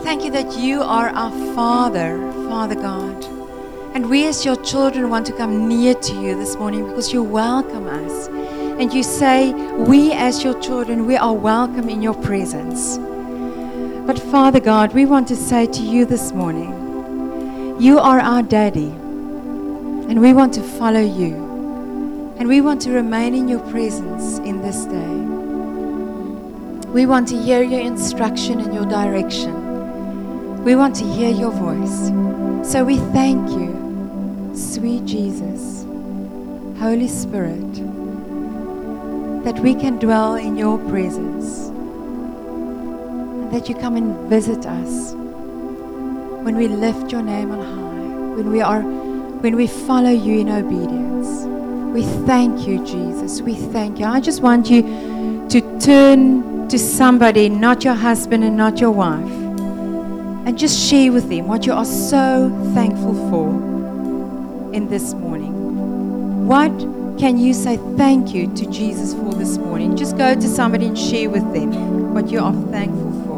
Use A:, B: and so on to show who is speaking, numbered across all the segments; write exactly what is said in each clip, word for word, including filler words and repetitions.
A: Thank you that you are our Father, Father God. And we as your children want to come near to you this morning because you welcome us. And you say, we as your children, we are welcome in your presence. But Father God, we want to say to you this morning, you are our daddy. And we want to follow you. And we want to remain in your presence in this day. We want to hear your instruction and your direction. We want to hear your voice. So we thank you, sweet Jesus, Holy Spirit, that we can dwell in your presence. And that you come and visit us when we lift your name on high, when we are, when we follow you in obedience. We thank you, Jesus. We thank you. I just want you to turn to somebody, not your husband and not your wife, and just share with them what you are so thankful for in this morning. What can you say thank you to Jesus for this morning? Just go to somebody and share with them what you are thankful for.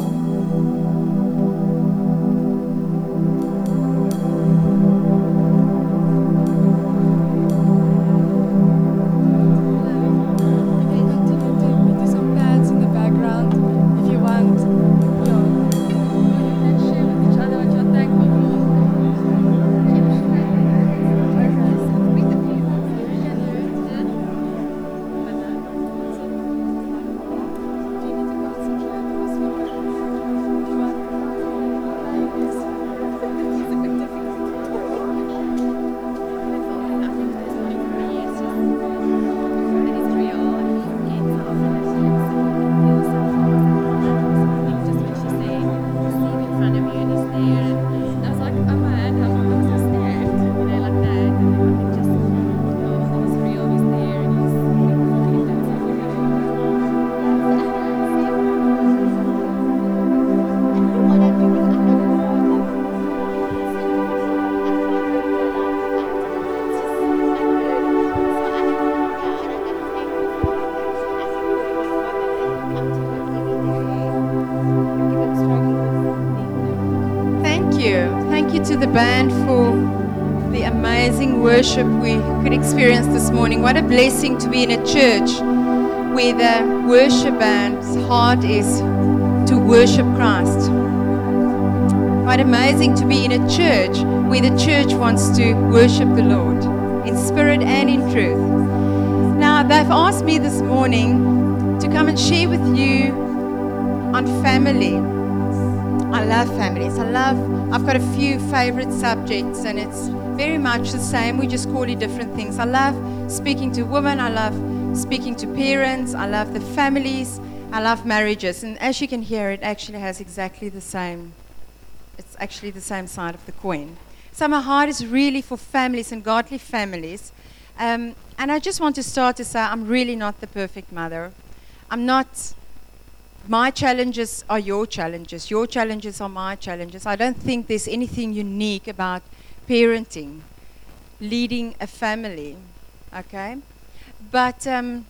A: Band for the amazing worship we could experience this morning. What a blessing to be in a church where the worship band's heart is to worship Christ. What amazing to be in a church where the church wants to worship the Lord in spirit and in truth. Now, they've asked me this morning to come and share with you on family. I love families. I love, I've got a few favorite subjects and it's very much the same. We just call it different things. I love speaking to women. I love speaking to parents. I love the families. I love marriages. And as you can hear, it actually has exactly the same, it's actually the same side of the coin. So my heart is really for families and godly families. Um, and I just want to start to say I'm really not the perfect mother. I'm not... My challenges are your challenges. Your challenges are my challenges. I don't think there's anything unique about parenting, leading a family, okay? But um,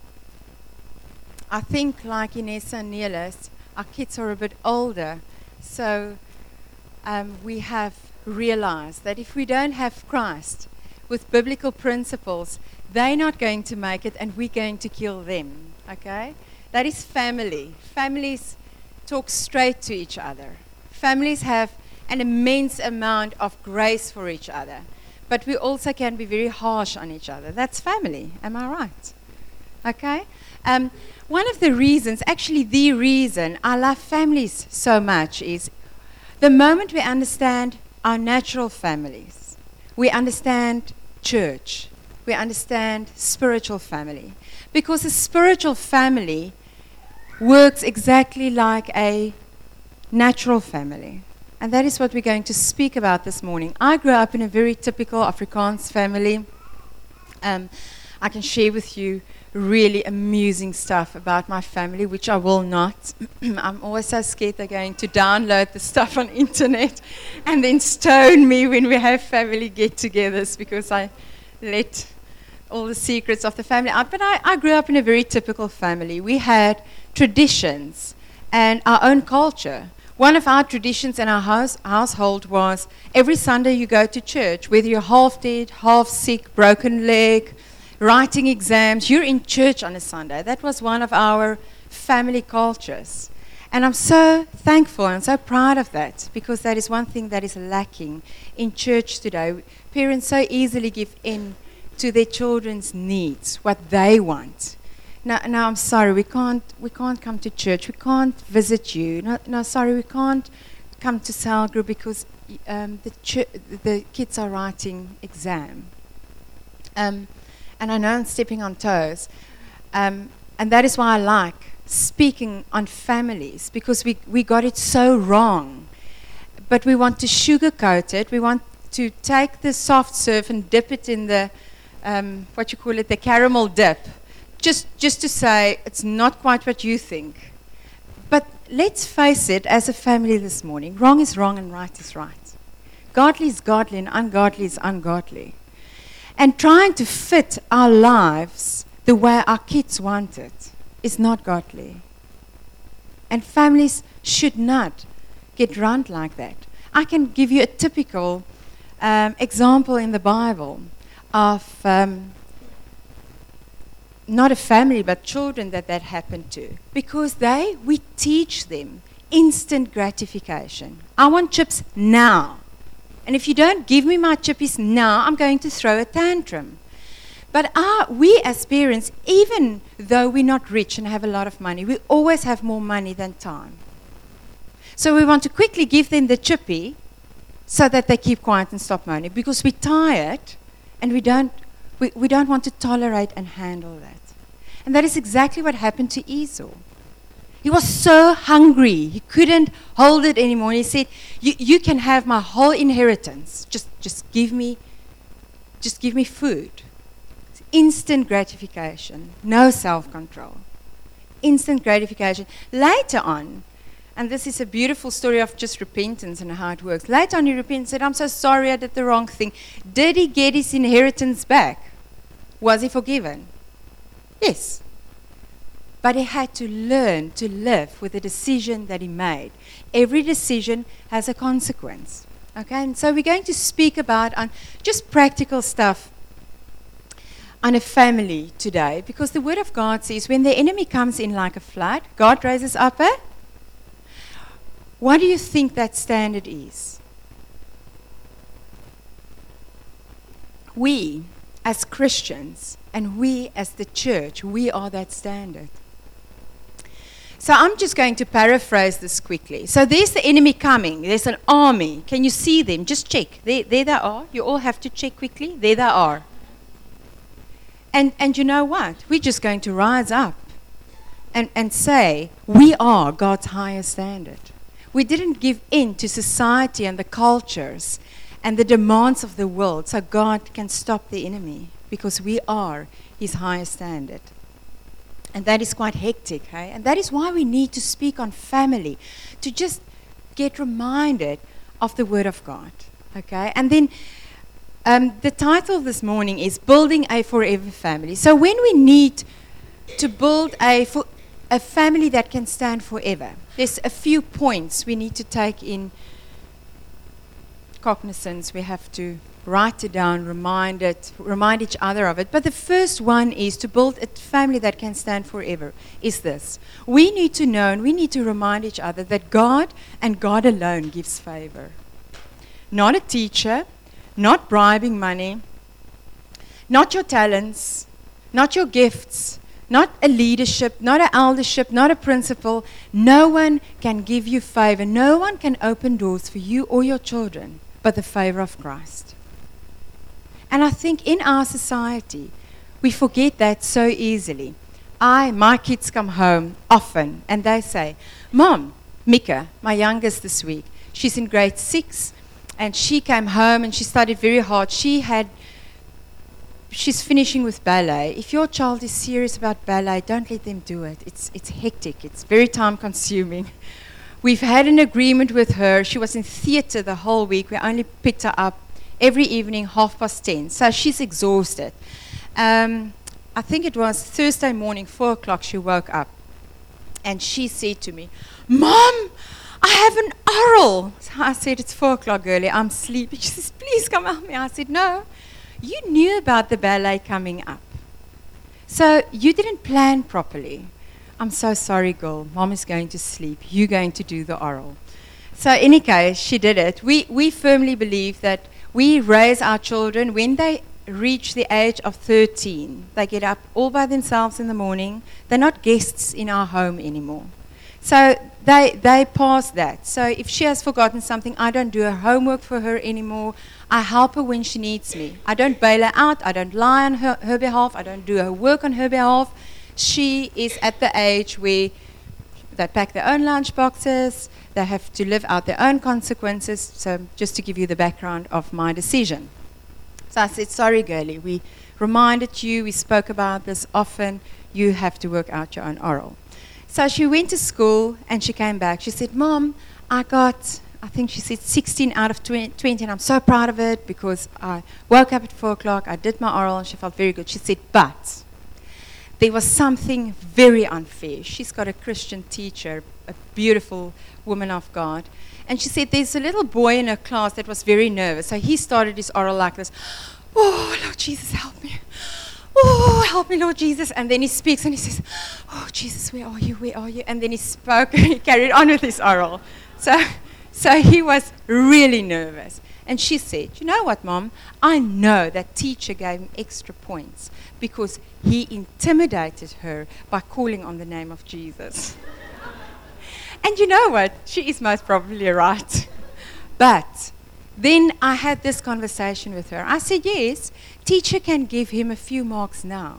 A: I think like Inessa and Neelis, our kids are a bit older, so um, we have realized that if we don't have Christ with biblical principles, they're not going to make it and we're going to kill them, okay? That is family. Families talk straight to each other. Families have an immense amount of grace for each other. But we also can be very harsh on each other. That's family. Am I right? Okay? Um, one of the reasons, actually the reason I love families so much is the moment we understand our natural families, we understand church, we understand spiritual family. Because a spiritual family works exactly like a natural family. And that is what we're going to speak about this morning. I grew up in a very typical Afrikaans family. Um, I can share with you really amusing stuff about my family, which I will not. I'm always so scared they're going to download the stuff on internet and then stone me when we have family get-togethers because I let all the secrets of the family out. But I, I grew up in a very typical family. We had traditions and our own culture. one of our traditions in our house, household was every Sunday you go to church, whether you're half dead, half sick, broken leg, writing exams, you're in church on a Sunday. That was one of our family cultures. And I'm so thankful and so proud of that, because that is one thing that is lacking in church today. Parents so easily give in to their children's needs, what they want. Now, now I'm sorry, we can't, we can't come to church, we can't visit you. No, no sorry, we can't come to cell group because um, the, ch- the kids are writing exam. Um, and I know I'm stepping on toes. Um, and that is why I like speaking on families, because we, we got it so wrong. But we want to sugarcoat it. We want to take the soft serve and dip it in the, um, what you call it, the caramel dip. Just, just to say, it's not quite what you think. But let's face it, as a family this morning, wrong is wrong and right is right. Godly is godly and ungodly is ungodly. And trying to fit our lives the way our kids want it is not godly. And families should not get run like that. I can give you a typical um, example in the Bible of um, not a family, but children that that happened to. Because they, we teach them instant gratification. I want chips now. And if you don't give me my chippies now, I'm going to throw a tantrum. But our, we as parents, even though we're not rich and have a lot of money, we always have more money than time. So we want to quickly give them the chippy so that they keep quiet and stop moaning, because we're tired and we don't, we, we don't want to tolerate and handle that. And that is exactly what happened to Esau. He was so hungry, he couldn't hold it anymore. And he said, you, you can have my whole inheritance. Just, just give me, just give me food. Instant gratification, no self-control. Instant gratification. Later on, and this is a beautiful story of just repentance and how it works. Later on he repented and said, I'm so sorry I did the wrong thing. Did he get his inheritance back? Was he forgiven? Yes. But he had to learn to live with the decision that he made. Every decision has a consequence. Okay, and so we're going to speak about on just practical stuff on a family today, because the Word of God says when the enemy comes in like a flood, God raises up a... What do you think that standard is? We, as Christians, and we as the church, we are that standard. So I'm just going to paraphrase this quickly. So there's the enemy coming. There's an army. Can you see them? Just check. There, there they are. You all have to check quickly. There they are. And and you know what? We're just going to rise up and, and say, we are God's highest standard. We didn't give in to society and the cultures and the demands of the world so God can stop the enemy, because we are his highest standard. And that is quite hectic, hey? And that is why we need to speak on family, to just get reminded of the Word of God, okay? And then um, the title of this morning is Building a Forever Family. So when we need to build a, for, a family that can stand forever, there's a few points we need to take in cognizance. We have to write it down, remind it, remind each other of it. But the first one is to build a family that can stand forever, is this. We need to know and we need to remind each other that God and God alone gives favor. Not a teacher, not bribing money, not your talents, not your gifts, not a leadership, not an eldership, not a principal. No one can give you favor. No one can open doors for you or your children but the favor of Christ. And I think in our society, we forget that so easily. I, my kids come home often and they say, Mom, Mika, my youngest this week, she's in grade six and she came home and she studied very hard. She had, she's finishing with ballet. If your child is serious about ballet, don't let them do it. It's, it's hectic. It's very time consuming. We've had an agreement with her. She was in theater the whole week. We only picked her up every evening, half past ten. So she's exhausted. Um, I think it was Thursday morning, four o'clock, she woke up. And she said to me, Mom, I have an oral. So I said, it's four o'clock, girlie, I'm sleeping. She says, please come help me. I said, no, you knew about the ballet coming up. So you didn't plan properly. I'm so sorry, girl. Mom is going to sleep. You're going to do the oral. So in any case, she did it. We, we firmly believe that we raise our children when they reach the age of thirteen. They get up all by themselves in the morning. They're not guests in our home anymore. So they they pass that. So if she has forgotten something, I don't do her homework for her anymore. I help her when she needs me. I don't bail her out. I don't lie on her, her behalf. I don't do her work on her behalf. She is at the age where they pack their own lunch boxes. They have to live out their own consequences. So just to give you the background of my decision. So I said, sorry, girlie, we reminded you, we spoke about this often, you have to work out your own oral. So she went to school and she came back. She said, Mom, I got, I think she said sixteen out of twenty, and I'm so proud of it because I woke up at four o'clock, I did my oral, and she felt very good. She said, but there was something very unfair. She's got a Christian teacher, a beautiful woman of God. And she said, there's a little boy in her class that was very nervous. So he started his oral like this. Oh, Lord Jesus, help me. Oh, help me, Lord Jesus. And then he speaks and he says, oh, Jesus, where are you? Where are you? And then he spoke and he carried on with his oral. So, so he was really nervous. And she said, you know what, Mom? I know that teacher gave him extra points because he intimidated her by calling on the name of Jesus. And you know what? She is most probably right. But then I had this conversation with her. I said, yes, teacher can give him a few marks now.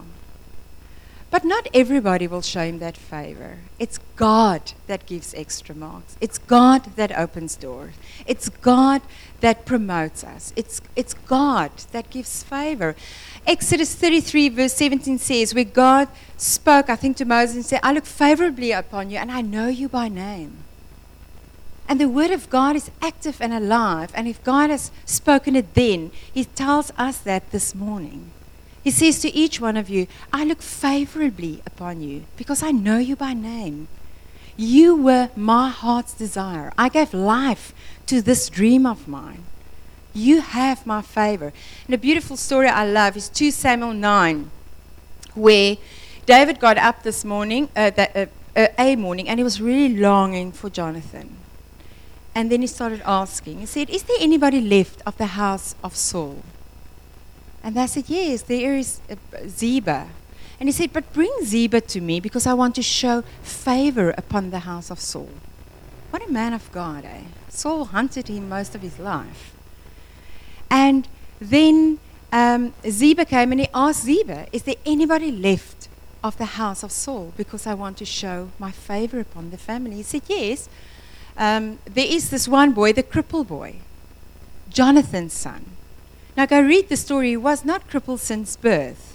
A: But not everybody will show him that favor. It's God that gives extra marks. It's God that opens doors. It's God that promotes us. It's, it's God that gives favor. Exodus thirty-three verse seventeen says, where God spoke, I think, to Moses and said, I look favorably upon you and I know you by name. And the word of God is active and alive. And if God has spoken it then, he tells us that this morning. He says to each one of you, I look favorably upon you because I know you by name. You were my heart's desire. I gave life to this dream of mine. You have my favor. And a beautiful story I love is two Samuel nine, where David got up this morning, uh, that, uh, uh, a morning, and he was really longing for Jonathan. And then he started asking. He said, is there anybody left of the house of Saul? And they said, yes, there is uh, Ziba. And he said, but bring Ziba to me because I want to show favor upon the house of Saul. What a man of God, eh? Saul hunted him most of his life. And then um, Ziba came and he asked Ziba, is there anybody left of the house of Saul? Because I want to show my favor upon the family. He said, yes. Um, there is this one boy, the crippled boy, Jonathan's son. Now go read the story. He was not crippled since birth.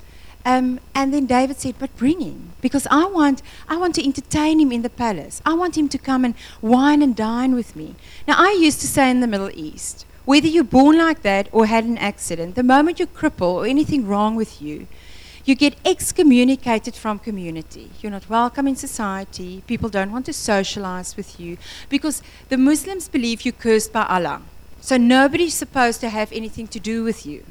A: Um, and then David said, but bring him, because I want, I want to entertain him in the palace. I want him to come and wine and dine with me. Now I used to say in the Middle East, whether you're born like that or had an accident, the moment you're crippled or anything wrong with you, you get excommunicated from community. You're not welcome in society. People don't want to socialize with you because the Muslims believe you're cursed by Allah. So nobody's supposed to have anything to do with you.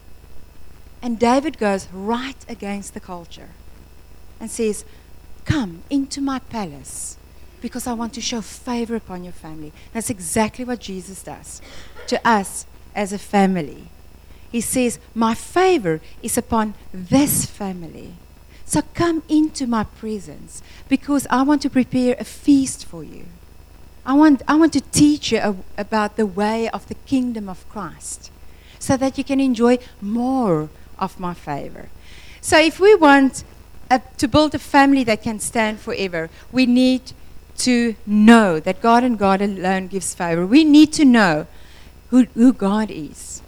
A: And David goes right against the culture and says, come into my palace because I want to show favor upon your family. That's exactly what Jesus does to us as a family. He says, my favor is upon this family. So come into my presence because I want to prepare a feast for you. I want, I want to teach you a, about the way of the kingdom of Christ so that you can enjoy more of my favor. So if we want a, to build a family that can stand forever, we need to know that God and God alone gives favor. We need to know who, who God is.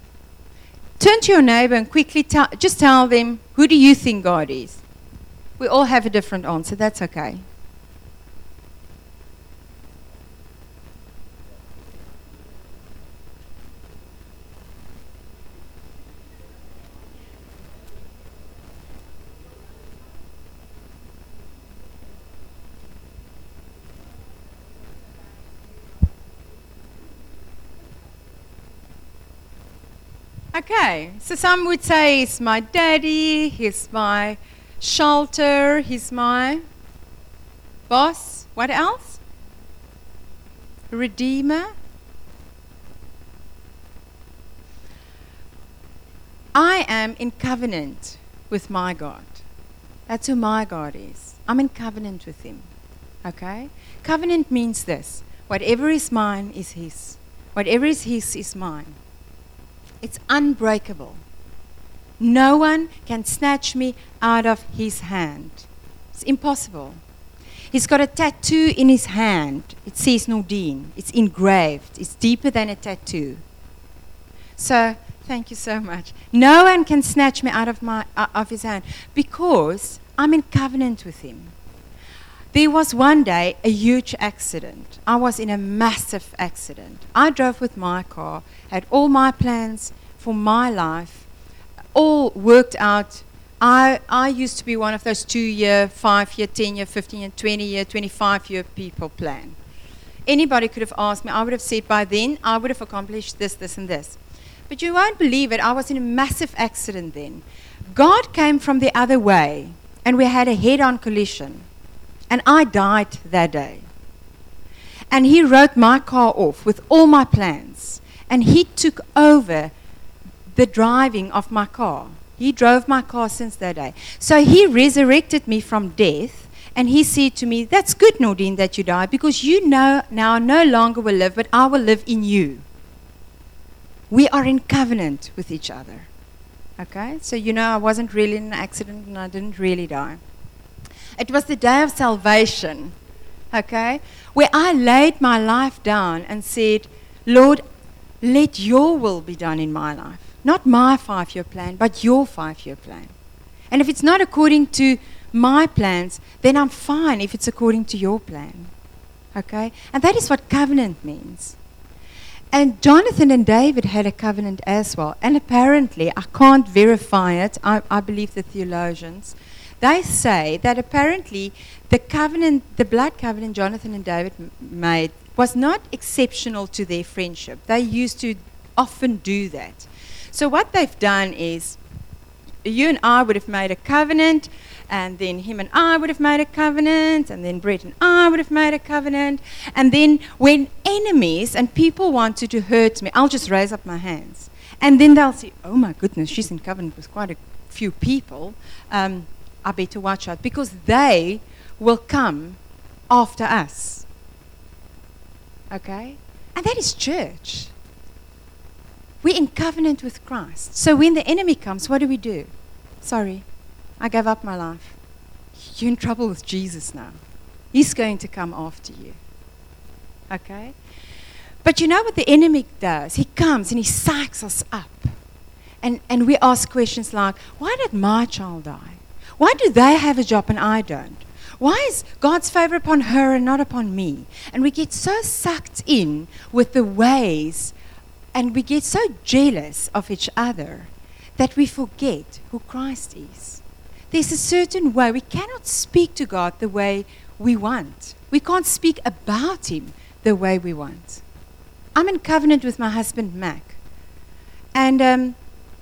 A: Turn to your neighbor and quickly tell, just tell them, who do you think God is? We all have a different answer. That's okay. Okay, so some would say he's my daddy, he's my shelter, he's my boss. What else? Redeemer. I am in covenant with my God. That's who my God is. I'm in covenant with him. Okay? Covenant means this. Whatever is mine is his. Whatever is his is mine. It's unbreakable. No one can snatch me out of his hand. It's impossible. He's got a tattoo in his hand. It says Nordine. It's engraved. It's deeper than a tattoo. So, thank you so much. No one can snatch me out of my uh, of his hand because I'm in covenant with him. There was one day a huge accident. I was in a massive accident. I drove with my car, had all my plans for my life, all worked out. I I used to be one of those two-year, five-year, ten-year, fifteen-year, twenty-year, twenty-five-year people plan. Anybody could have asked me. I would have said by then, I would have accomplished this, this, and this. But you won't believe it. I was in a massive accident then. God came from the other way, and we had a head-on collision. And I died that day. And he wrote my car off with all my plans. And he took over the driving of my car. He drove my car since that day. So he resurrected me from death. And he said to me, that's good, Nordine, that you died, because you know now no longer will live, but I will live in you. We are in covenant with each other. Okay? So you know I wasn't really in an accident and I didn't really die. It was the day of salvation, okay, where I laid my life down and said, Lord, let your will be done in my life. Not my five-year plan, but your five-year plan. And if it's not according to my plans, then I'm fine if it's according to your plan, okay? And that is what covenant means. And Jonathan and David had a covenant as well. And apparently, I can't verify it, I, I believe the theologians, they say that apparently the covenant, the blood covenant Jonathan and David m- made was not exceptional to their friendship. They used to often do that. So what they've done is, you and I would have made a covenant, and then him and I would have made a covenant, and then Brett and I would have made a covenant, and then when enemies and people wanted to hurt me, I'll just raise up my hands. And then they'll say, oh my goodness, she's in covenant with quite a few people. Um, I better watch out, because they will come after us. Okay? And that is church. We're in covenant with Christ. So when the enemy comes, what do we do? Sorry, I gave up my life. You're in trouble with Jesus now. He's going to come after you. Okay? But you know what the enemy does? He comes and he psychs us up. And, and we ask questions like, why did my child die? Why do they have a job and I don't? Why is God's favor upon her and not upon me? And we get so sucked in with the ways, and we get so jealous of each other that we forget who Christ is. There's a certain way. We cannot speak to God the way we want. We can't speak about him the way we want. I'm in covenant with my husband, Mac. And um,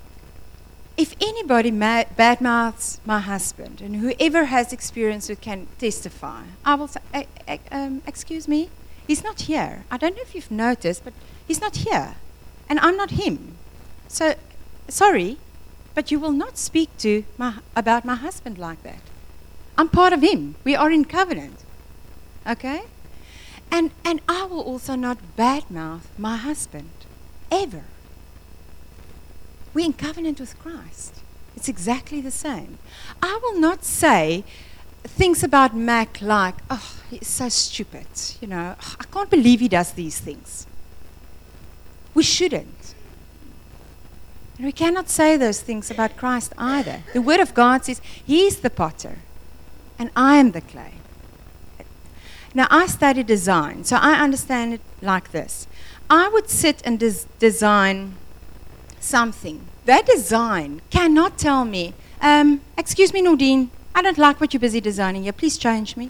A: if anybody ma- badmouths my husband, and whoever has experience who can testify, I will say, uh, uh, um, excuse me, he's not here. I don't know if you've noticed, but he's not here. And I'm not him. So, sorry, but you will not speak to my, about my husband like that. I'm part of him. We are in covenant. Okay? And, and I will also not badmouth my husband, ever. We're in covenant with Christ. It's exactly the same. I will not say things about Mac like, oh, he's so stupid. You know, oh, I can't believe he does these things. We shouldn't. And we cannot say those things about Christ either. The Word of God says, he's the potter, and I am the clay. Now, I study design, so I understand it like this. I would sit and des- design something. That design cannot tell me, um, excuse me, Nordine, I don't like what you're busy designing here. Please change me.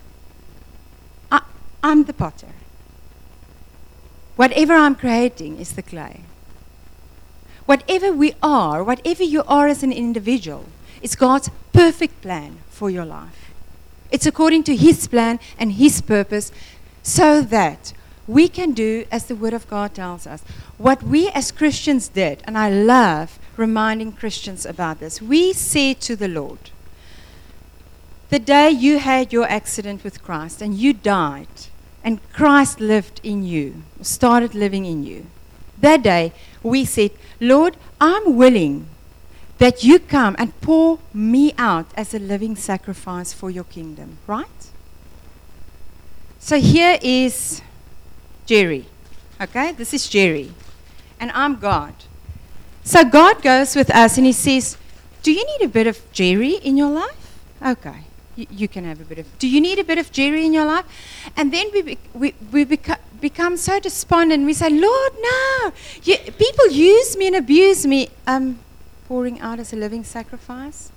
A: I, I'm the potter. Whatever I'm creating is the clay. whatever we are, whatever you are as an individual, is God's perfect plan for your life. It's according to His plan and His purpose, so that we can do, as the Word of God tells us, what we as Christians did. And I love reminding Christians about this. We said to the Lord, the day you had your accident with Christ and you died, and Christ lived in you, started living in you, that day we said, Lord, I'm willing that you come and pour me out as a living sacrifice for your kingdom, right? So here is Jerry, okay? This is Jerry, and I'm God. So God goes with us and He says, do you need a bit of Jerry in your life? Okay, you, you can have a bit of, do you need a bit of Jerry in your life? And then we, be, we, we beca- become so despondent. We say, Lord, no, you, people use me and abuse me. Um, pouring out as a living sacrifice?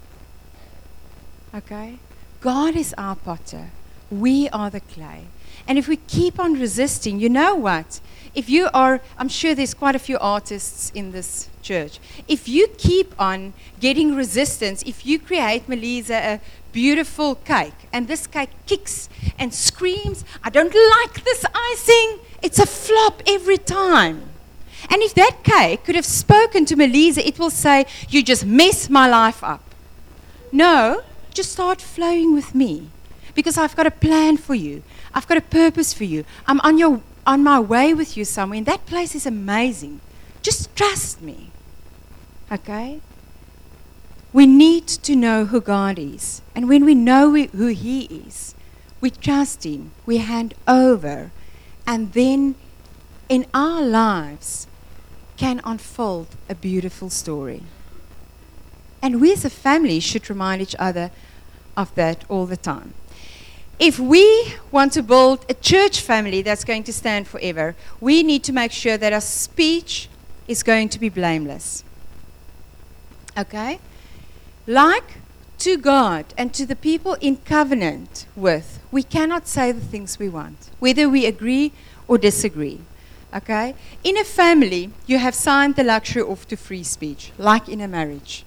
A: Okay, God is our potter. We are the clay. And if we keep on resisting, you know what? If you are, I'm sure there's quite a few artists in this church. If you keep on getting resistance, if you create, Melisa, a beautiful cake, and this cake kicks and screams, I don't like this icing, it's a flop every time. And if that cake could have spoken to Melisa, it will say, you just mess my life up. No, just start flowing with me, because I've got a plan for you. I've got a purpose for you. I'm on your on my way with you somewhere, and that place is amazing. Just trust me. Okay? We need to know who God is. And when we know we, who He is, we trust Him, we hand over, and then in our lives can unfold a beautiful story. And we as a family should remind each other of that all the time. If we want to build a church family that's going to stand forever, we need to make sure that our speech is going to be blameless. Okay? Like to God and to the people in covenant with, we cannot say the things we want, whether we agree or disagree. Okay? In a family, you have signed the luxury off to free speech, like in a marriage.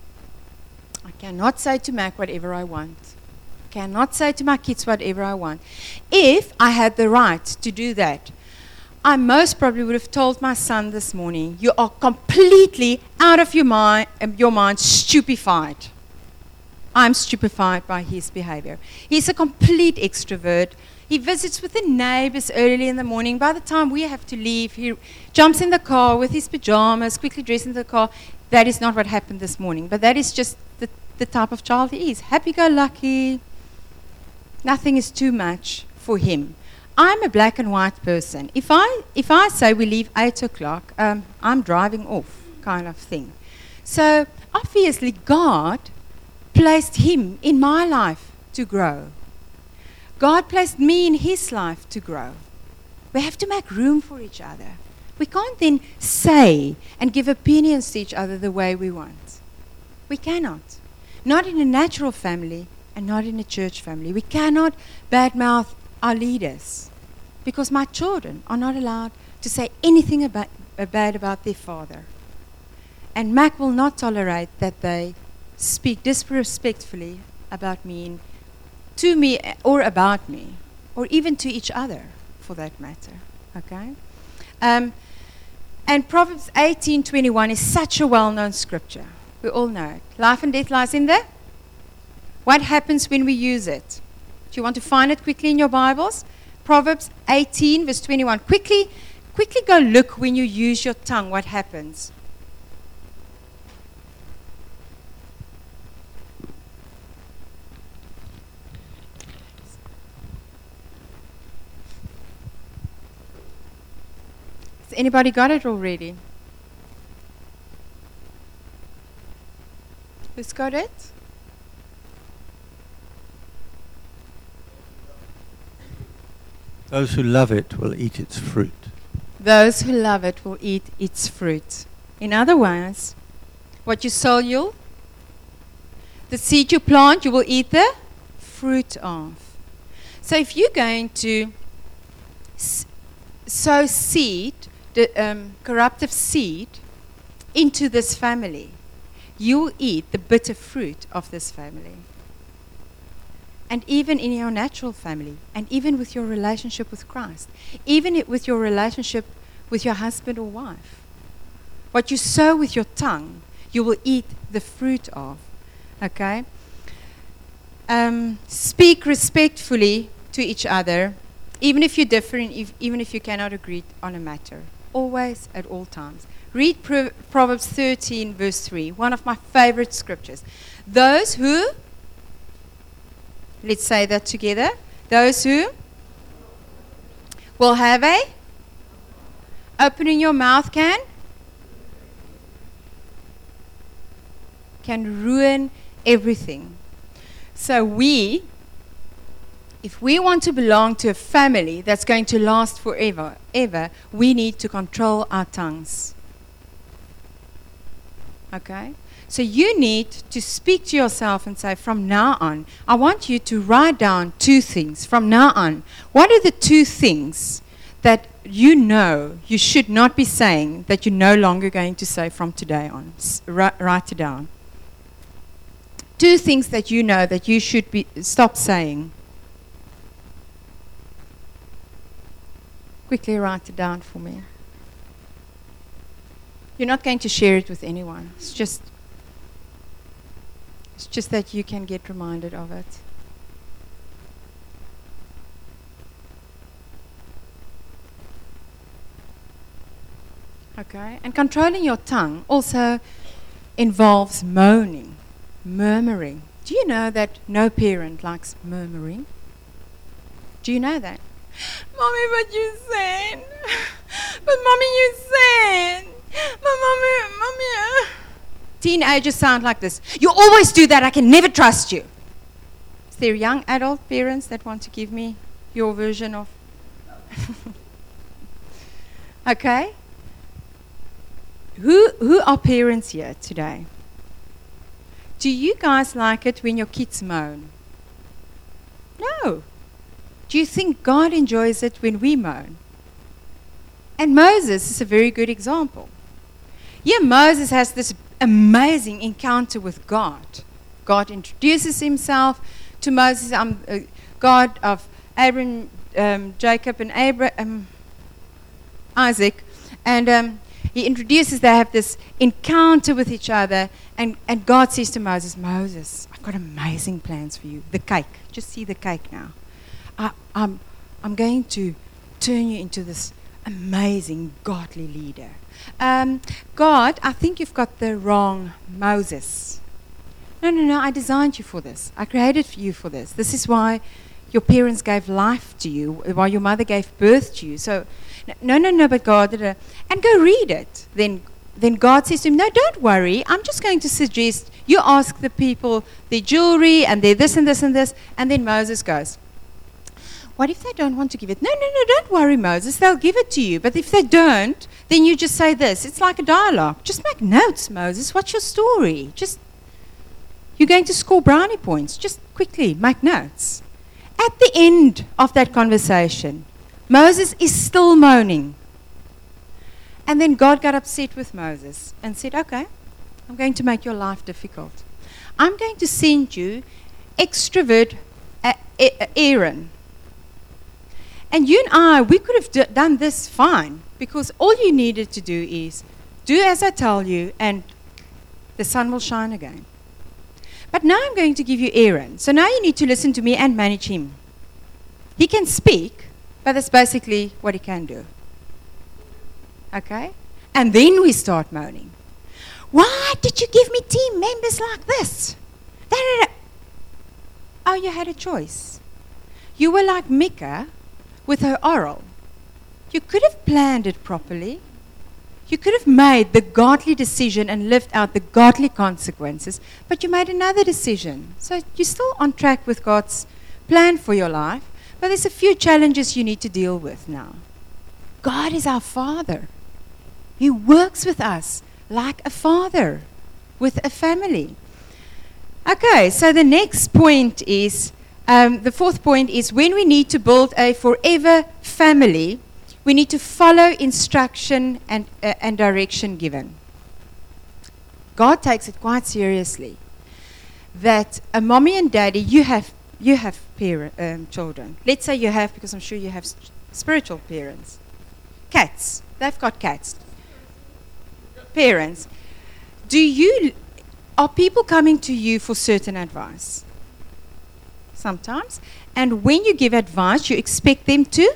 A: I cannot say to Mac whatever I want. Cannot say to my kids whatever I want. If I had the right to do that, I most probably would have told my son this morning, you are completely out of your mind, your mind, stupefied. I'm stupefied by his behavior. He's a complete extrovert. He visits with the neighbors early in the morning. By the time we have to leave, he jumps in the car with his pajamas, quickly dressed in the car. That is not what happened this morning, but that is just the, the type of child he is. Happy-go-lucky. Nothing is too much for him. I'm a black and white person. If I if I say we leave eight o'clock, um, I'm driving off, kind of thing. So obviously God placed him in my life to grow. God placed me in his life to grow. We have to make room for each other. We can't then say and give opinions to each other the way we want. We cannot. Not in a natural family and not in a church family. We cannot badmouth our leaders, because my children are not allowed to say anything about, uh, bad about their father. And Mac will not tolerate that they speak disrespectfully about me, to me or about me, or even to each other for that matter. Okay? Um, and Proverbs eighteen twenty-one is such a well-known scripture. We all know it. Life and death lies in there. What happens when we use it? Do you want to find it quickly in your Bibles? Proverbs eighteen, verse twenty-one. Quickly, quickly go look when you use your tongue, what happens. Has anybody got it already? Who's got it?
B: Those who love it will eat its fruit.
A: Those who love it will eat its fruit. In other words, what you sow, you'll, the seed you plant, you will eat the fruit of. So if you're going to s- sow seed, the um, corruptive seed, into this family, you will eat the bitter fruit of this family. And even in your natural family, and even with your relationship with Christ, even it with your relationship with your husband or wife. What you sow with your tongue, you will eat the fruit of. Okay? Um, speak respectfully to each other, even if you're different, if, even if you cannot agree on a matter. Always, at all times. Read Pro- Proverbs thirteen, verse three, one of my favorite scriptures. Those who, let's say that together, those who will have a, opening your mouth can, can ruin everything. So we, if we want to belong to a family that's going to last forever, ever, we need to control our tongues. Okay? So you need to speak to yourself and say, from now on, I want you to write down two things. From now on, what are the two things that you know you should not be saying that you're no longer going to say from today on? S- write, write it down. Two things that you know that you should be stop saying. Quickly write it down for me. You're not going to share it with anyone. It's just, it's just that you can get reminded of it. Okay? And controlling your tongue also involves moaning, murmuring. Do you know that no parent likes murmuring? Do you know that? Mommy, but you said. But mommy, you said. But mommy, mommy. Uh. Teenagers sound like this. You always do that. I can never trust you. Is there young adult parents that want to give me your version of? Okay. Who who are parents here today? Do you guys like it when your kids moan? No. Do you think God enjoys it when we moan? And Moses is a very good example. Here Moses has this amazing encounter with God. God introduces himself to Moses. I'm uh, God of Abraham, um, Jacob, and Abraham, um, Isaac. And um, he introduces, they have this encounter with each other. And, and God says to Moses, Moses, I've got amazing plans for you. The cake. Just see the cake now. I, I'm, I'm going to turn you into this amazing, godly leader. Um, God, I think you've got the wrong Moses. No, no, no, I designed you for this. I created you for this. This is why your parents gave life to you, why your mother gave birth to you. So, no, no, no, but God, da, da. And go read it. Then, then God says to him, no, don't worry. I'm just going to suggest you ask the people their jewelry and their this and this and this. And then Moses goes, what if they don't want to give it? No, no, no, don't worry, Moses. They'll give it to you. But if they don't, then you just say this. It's like a dialogue. Just make notes, Moses. What's your story? Just, you're going to score brownie points. Just quickly make notes. At the end of that conversation, Moses is still moaning. And then God got upset with Moses and said, okay, I'm going to make your life difficult. I'm going to send you extrovert Aaron. And you and I, we could have d- done this fine, because all you needed to do is do as I tell you and the sun will shine again. But now I'm going to give you Aaron. So now you need to listen to me and manage him. He can speak, but that's basically what he can do. Okay? And then we start moaning. Why did you give me team members like this? Da-da-da. Oh, you had a choice. You were like Micah with her oral. You could have planned it properly. You could have made the godly decision and lived out the godly consequences, but you made another decision. So you're still on track with God's plan for your life, but there's a few challenges you need to deal with now. God is our Father. He works with us like a father with a family. Okay, so the next point is, um, the fourth point is, when we need to build a forever family, we need to follow instruction and, uh, and direction given. God takes it quite seriously. That a mommy and daddy, you have you have parent, um, children. Let's say you have, because I'm sure you have s- spiritual parents. Cats. They've got cats. Parents. Do you, are people coming to you for certain advice? Sometimes. And when you give advice, you expect them to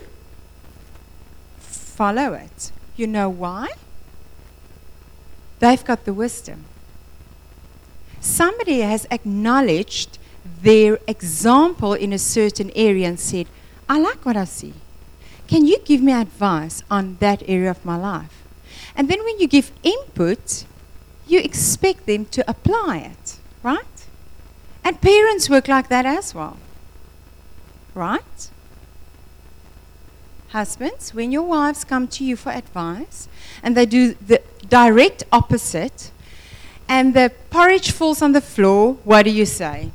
A: follow it. You know why? They've got the wisdom. Somebody has acknowledged their example in a certain area and said, I like what I see. Can you give me advice on that area of my life? And then when you give input, you expect them to apply it, right? And parents work like that as well, right? Husbands, when your wives come to you for advice and they do the direct opposite and the porridge falls on the floor, what do you say?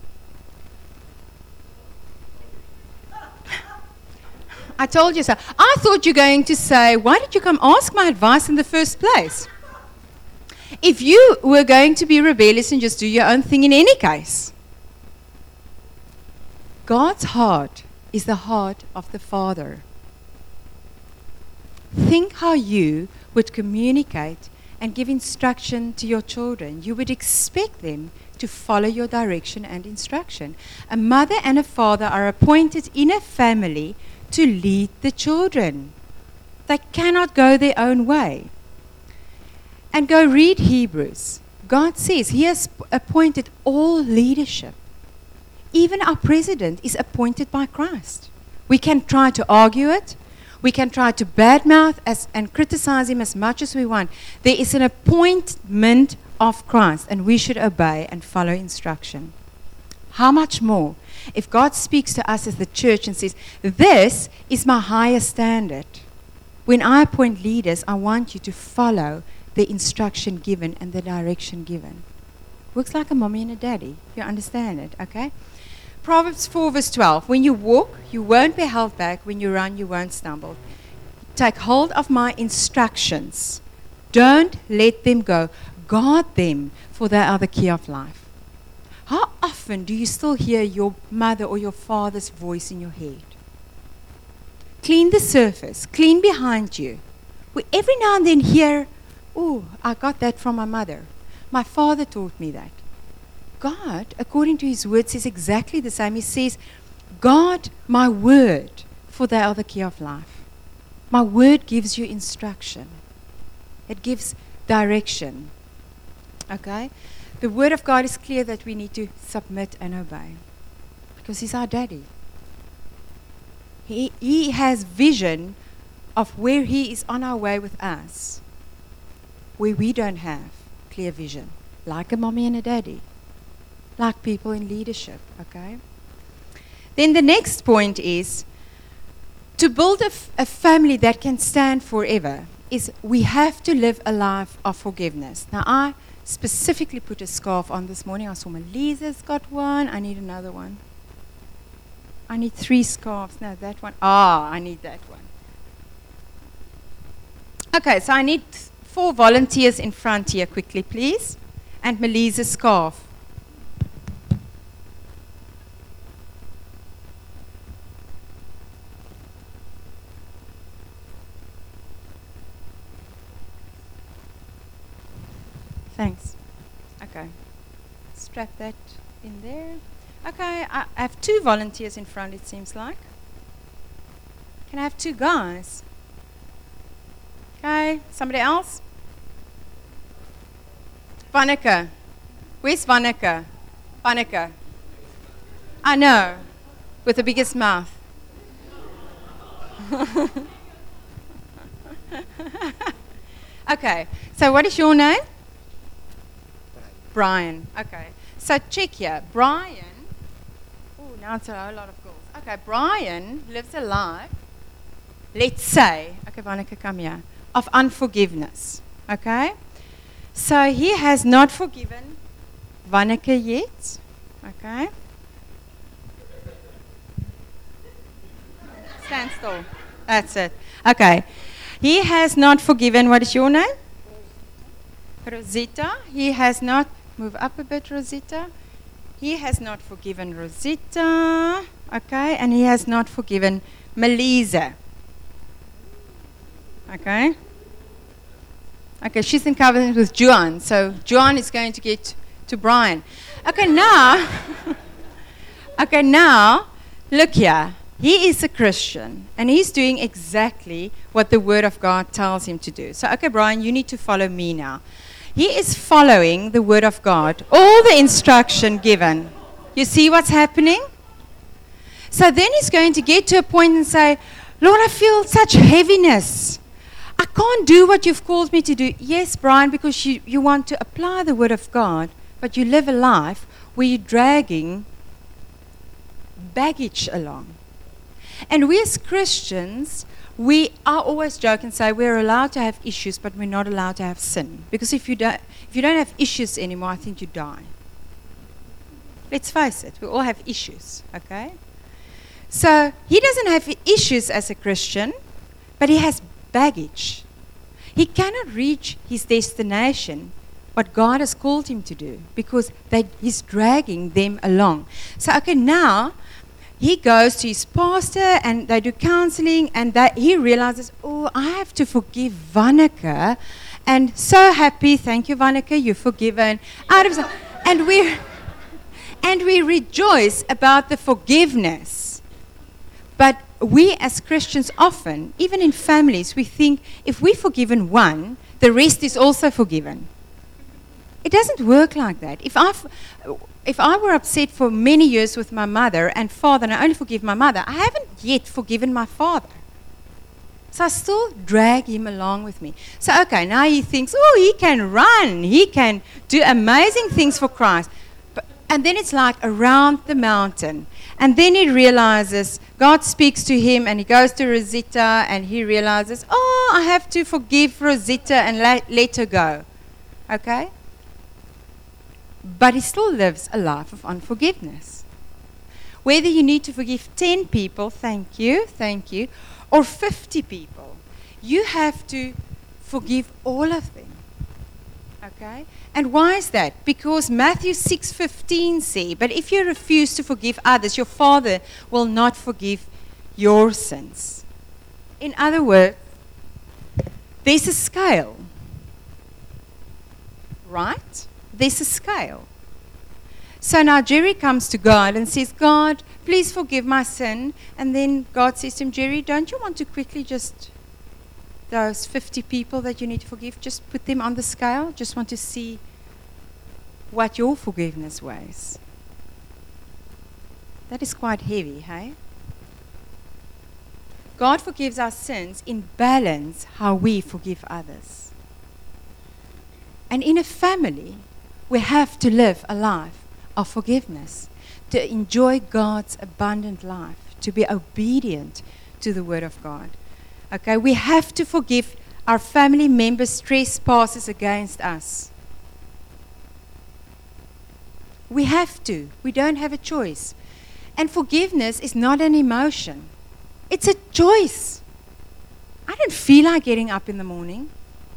A: I told you so. I thought you were going to say, why did you come ask my advice in the first place? If you were going to be rebellious and just do your own thing in any case. God's heart is the heart of the Father. Think how you would communicate and give instruction to your children. You would expect them to follow your direction and instruction. A mother and a father are appointed in a family to lead the children. They cannot go their own way. And go read Hebrews. God says He has appointed all leadership. Even our president is appointed by Christ. We can try to argue it. We can try to badmouth as, and criticize him as much as we want. There is an appointment of Christ, and we should obey and follow instruction. How much more if God speaks to us as the church and says, this is my highest standard. When I appoint leaders, I want you to follow the instruction given and the direction given. Works like a mommy and a daddy. You understand it, okay? Proverbs four verse twelve. When you walk, you won't be held back. When you run, you won't stumble. Take hold of my instructions. Don't let them go. Guard them, for they are the key of life. How often do you still hear your mother or your father's voice in your head? Clean the surface. Clean behind you. We every now and then hear, oh, I got that from my mother. My father taught me that. God, according to His word, says exactly the same. He says, guard my word, for they are the key of life. My word gives you instruction. It gives direction. Okay? The word of God is clear that we need to submit and obey. Because He's our daddy. He, he has vision of where He is on our way with us, where we don't have clear vision. Like a mommy and a daddy. Like people in leadership, okay? Then the next point is, to build a, f- a family that can stand forever, is we have to live a life of forgiveness. Now, I specifically put a scarf on this morning. I saw Melissa's got one. I need another one. I need three scarves. No, that one. Ah, I need that one. Okay, so I need four volunteers in front here quickly, please. And Melissa's scarf. Thanks. Okay. Strap that in there. Okay, I, I have two volunteers in front, it seems like. Can I have two guys? Okay, somebody else? Vanneke. Where's Vanneke? Vanneke. I know. With the biggest mouth. Okay, so what is your name? Brian. Okay. So check here. Brian. Oh, now it's a whole lot of girls. Okay, Brian lives a life, let's say, okay, Vanneke, come here, of unforgiveness. Okay? So he has not forgiven Vanneke yet. Okay? Stand still. That's it. Okay. He has not forgiven, what is your name? Rosita. He has not, move up a bit, Rosita. He has not forgiven Rosita. Okay, and he has not forgiven Melisa. Okay. Okay, she's in covenant with Juan, so Juan is going to get to Brian. Okay, now, okay, now, look here. He is a Christian, and he's doing exactly what the Word of God tells him to do. So, okay, Brian, you need to follow me now. He is following the Word of God, all the instruction given. You see what's happening? So then he's going to get to a point and say, Lord, I feel such heaviness. I can't do what you've called me to do. Yes, Brian, because you, you want to apply the Word of God, but you live a life where you're dragging baggage along. And we as Christians, we are always joke and say we're allowed to have issues, but we're not allowed to have sin. Because if you don't, if you don't have issues anymore, I think you die. Let's face it, we all have issues, okay? So he doesn't have issues as a Christian, but he has baggage. He cannot reach his destination, what God has called him to do, because they, he's dragging them along. So, okay, now he goes to his pastor and they do counseling, and that he realizes, oh, I have to forgive Vanneke. And so happy, thank you, Vanneke, you're forgiven. Out of and we and we rejoice about the forgiveness. But we as Christians often, even in families, we think if we've forgiven one, the rest is also forgiven. It doesn't work like that. If I if I were upset for many years with my mother and father, and I only forgive my mother, I haven't yet forgiven my father. So I still drag him along with me. So, okay, now he thinks, oh, he can run. He can do amazing things for Christ. But, and then it's like around the mountain. And then he realizes, God speaks to him, and he goes to Rosita, and he realizes, oh, I have to forgive Rosita and let, let her go. Okay? But he still lives a life of unforgiveness. Whether you need to forgive ten people, thank you, thank you, or fifty people, you have to forgive all of them. Okay? And why is that? Because Matthew six fifteen says, but if you refuse to forgive others, your Father will not forgive your sins. In other words, there's a scale. Right? There's a scale. So now Jerry comes to God and says, God, please forgive my sin. And then God says to him, Jerry, don't you want to quickly just, those fifty people that you need to forgive, just put them on the scale? Just want to see what your forgiveness weighs. That is quite heavy, hey? God forgives our sins in balance how we forgive others. And in a family, we have to live a life of forgiveness, to enjoy God's abundant life, to be obedient to the Word of God. Okay, we have to forgive our family members' trespasses against us. We have to. We don't have a choice. And forgiveness is not an emotion. It's a choice. I don't feel like getting up in the morning.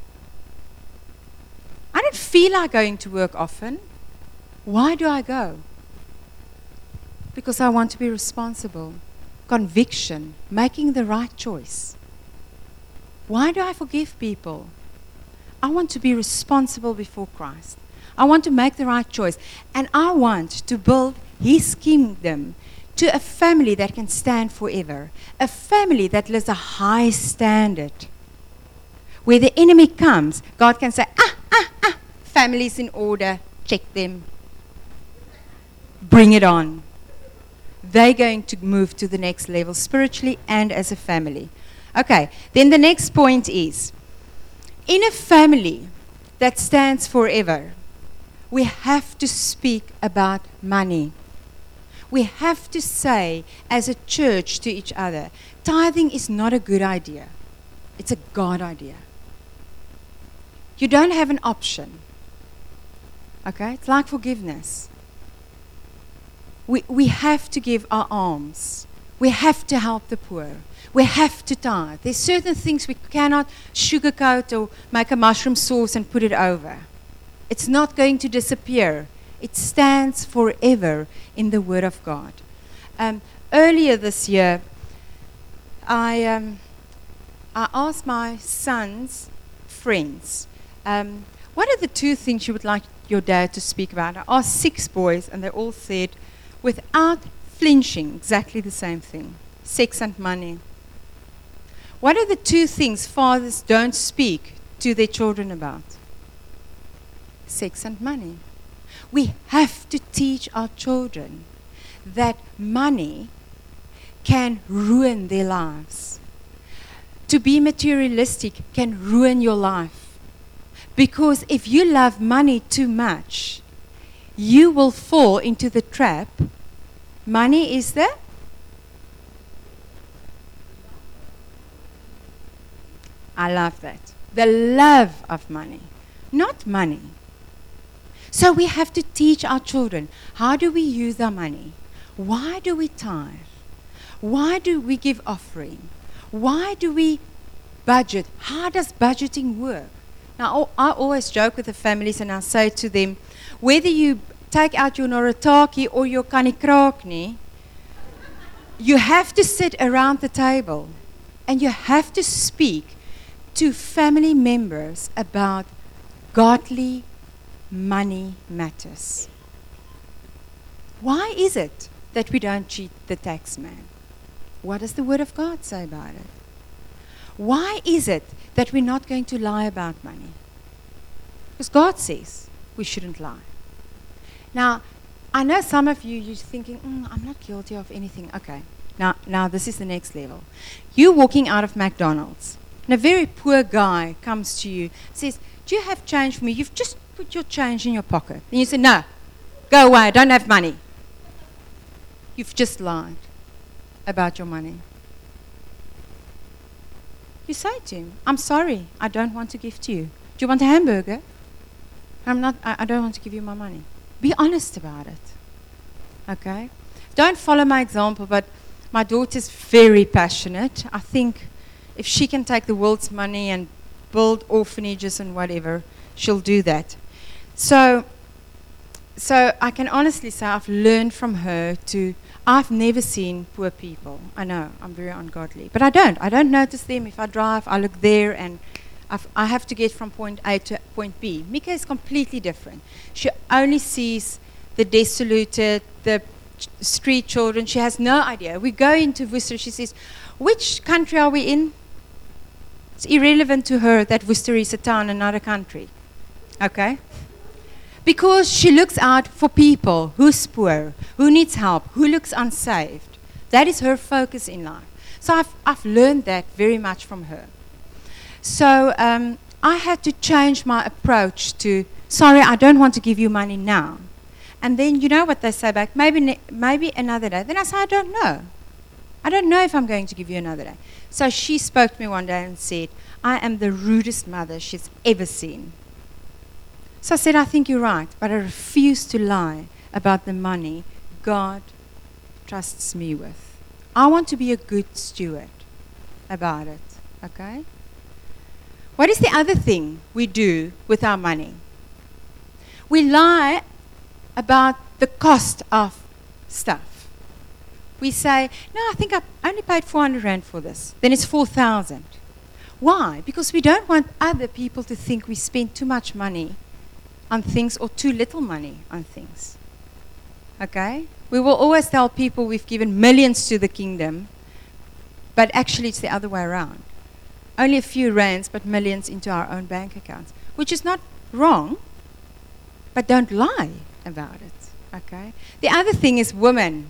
A: I don't feel like going to work often. Why do I go? Because I want to be responsible. Conviction, making the right choice. Why do I forgive people? I want to be responsible before Christ. I want to make the right choice. And I want to build His kingdom to a family that can stand forever. A family that lives a high standard. Where the enemy comes, God can say, ah, ah, ah, family's in order, check them. Bring it on. They're going to move to the next level spiritually and as a family. Okay, then the next point is, in a family that stands forever, we have to speak about money. We have to say as a church to each other, tithing is not a good idea. It's a God idea. You don't have an option. Okay? It's like forgiveness. We, we have to give our alms. We have to help the poor. We have to tithe. There's certain things we cannot sugarcoat or make a mushroom sauce and put it over. It's not going to disappear. It stands forever in the Word of God. Um, earlier this year, I, um, I asked my son's friends, um, what are the two things you would like your dad to speak about? I asked six boys, and they all said, without flinching, exactly the same thing: sex and money. What are the two things fathers don't speak to their children about? Sex and money. We have to teach our children that money can ruin their lives. To be materialistic can ruin your life. Because if you love money too much, you will fall into the trap. Money is the I love that. The love of money, not money. So we have to teach our children, how do we use our money? Why do we tithe? Why do we give offering? Why do we budget? How does budgeting work? Now, I always joke with the families and I say to them, whether you take out your Noritake or your Kanikrakni, you have to sit around the table and you have to speak to family members about godly money matters. Why is it that we don't cheat the tax man? What does the Word of God say about it? Why is it that we're not going to lie about money? Because God says we shouldn't lie. Now, I know some of you, you're thinking, mm, I'm not guilty of anything. Okay, now, now this is the next level. You're walking out of McDonald's, and a very poor guy comes to you, says, do you have change for me? You've just put your change in your pocket. And you say, no, go away, I don't have money. You've just lied about your money. You say to him, I'm sorry, I don't want to give to you. Do you want a hamburger? I'm not, I, I don't want to give you my money. Be honest about it. Okay? Don't follow my example, but my daughter's very passionate. I think if she can take the world's money and build orphanages and whatever, she'll do that. So, so I can honestly say I've learned from her to, I've never seen poor people. I know, I'm very ungodly. But I don't. I don't notice them. If I drive, I look there and I've, I have to get from point A to point B. Mika is completely different. She only sees the desolated, the ch- street children. She has no idea. We go into Worcester, she says, which country are we in? It's irrelevant to her that Worcester is a town and not a country. Okay? Because she looks out for people who's poor, who needs help, who looks unsaved. That is her focus in life. So I've, I've learned that very much from her. So um, I had to change my approach to, sorry, I don't want to give you money now. And then you know what they say back, maybe ne- maybe another day. Then I say, I don't know. I don't know if I'm going to give you another day. So she spoke to me one day and said, I am the rudest mother she's ever seen. So I said, I think you're right, but I refuse to lie about the money God trusts me with. I want to be a good steward about it, okay? What is the other thing we do with our money? We lie about the cost of stuff. We say, no, I think I only paid four hundred rand for this. Then it's four thousand. Why? Because we don't want other people to think we spend too much money on things or too little money on things. Okay? We will always tell people we've given millions to the kingdom, but actually it's the other way around. Only a few rands, but millions into our own bank accounts, which is not wrong, but don't lie about it. Okay? The other thing is women.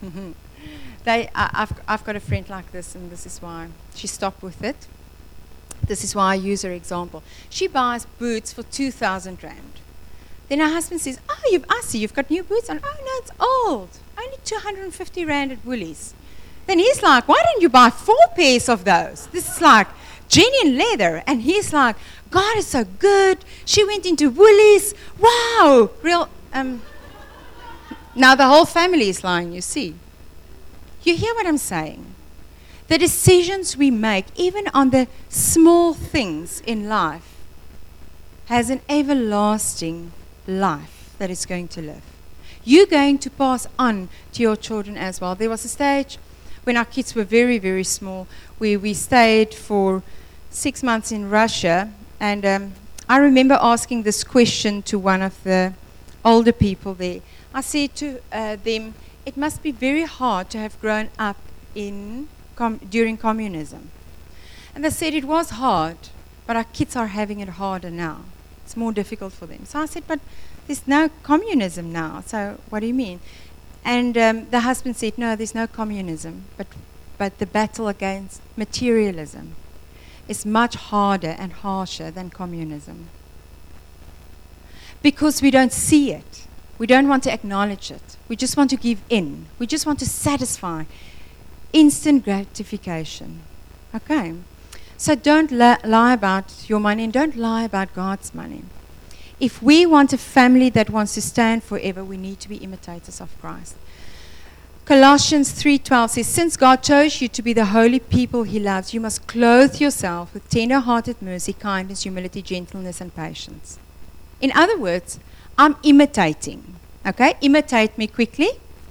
A: they, I, I've, I've got a friend like this, and this is why she stopped with it. This is why I use her example. She buys boots for two thousand rand. Then her husband says, oh, you've, I see you've got new boots on. Oh, no, it's old. Only two hundred fifty rand at Woolies. Then he's like, why don't you buy four pairs of those? This is like genuine leather. And he's like, God is so good. She went into Woolies. Wow. Real. Um. Now the whole family is lying, you see. You hear what I'm saying? The decisions we make, even on the small things in life, has an everlasting life that it's going to live. You're going to pass on to your children as well. There was a stage when our kids were very, very small, where we stayed for six months in Russia, and um, I remember asking this question to one of the older people there. I said to uh, them, it must be very hard to have grown up in com- during communism. And they said it was hard, but our kids are having it harder now. It's more difficult for them. So I said, but there's no communism now, so what do you mean? And um, the husband said, no, there's no communism, but, but the battle against materialism is much harder and harsher than communism. Because we don't see it. We don't want to acknowledge it. We just want to give in. We just want to satisfy. Instant gratification. Okay? So don't li- lie about your money, and don't lie about God's money. If we want a family that wants to stand forever, we need to be imitators of Christ. Colossians three twelve says, since God chose you to be the holy people he loves, you must clothe yourself with tender-hearted mercy, kindness, humility, gentleness, and patience. In other words, I'm imitating. Okay? Imitate me quickly.